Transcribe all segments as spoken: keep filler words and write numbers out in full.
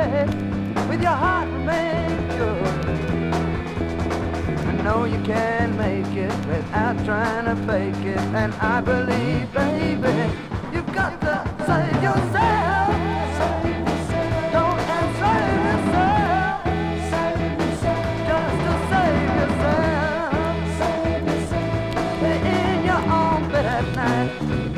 bad, with your heart remain pure. I know you can make it without trying to fake it, and I believe, baby, you've got to save yourself. Don't enslave yourself, just to save yourself. In your own bed at night.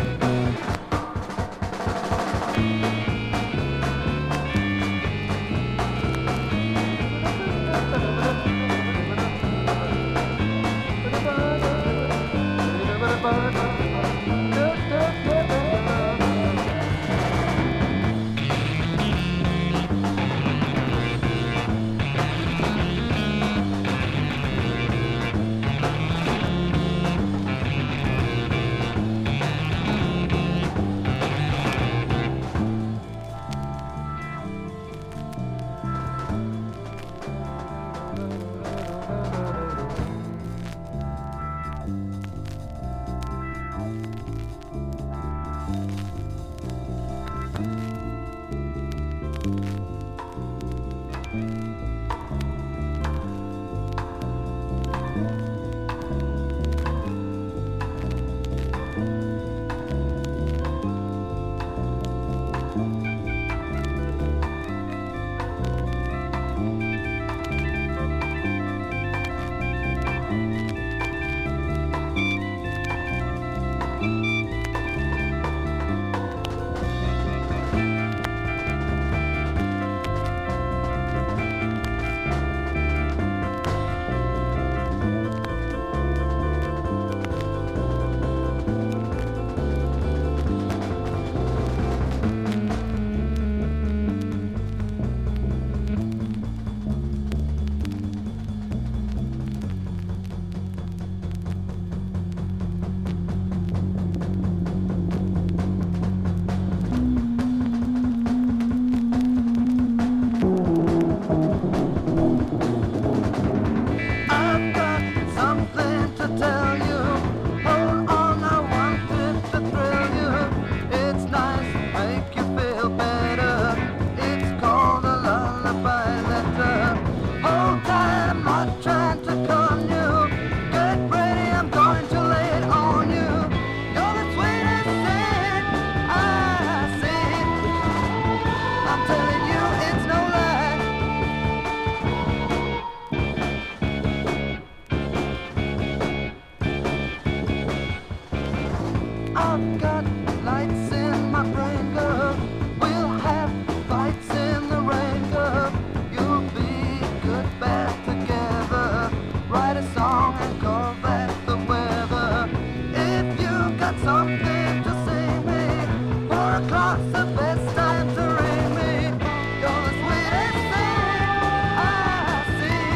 I've got lights in my brain, girl. We'll have fights in the rain, girl. You'll be good, bad together. Write a song and call that the weather. If you got something to say me, four o'clock's the best time to ring me. You're the sweetest thing I see.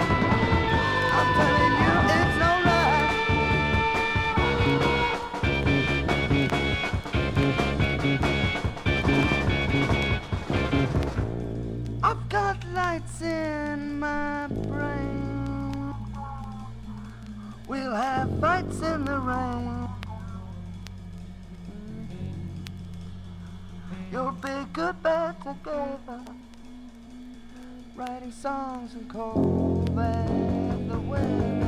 I'm telling you, it's no lie. I've got lights in my brain. We'll have fights in the rain. You'll be good, bad together. Writing songs and cold bad the weather.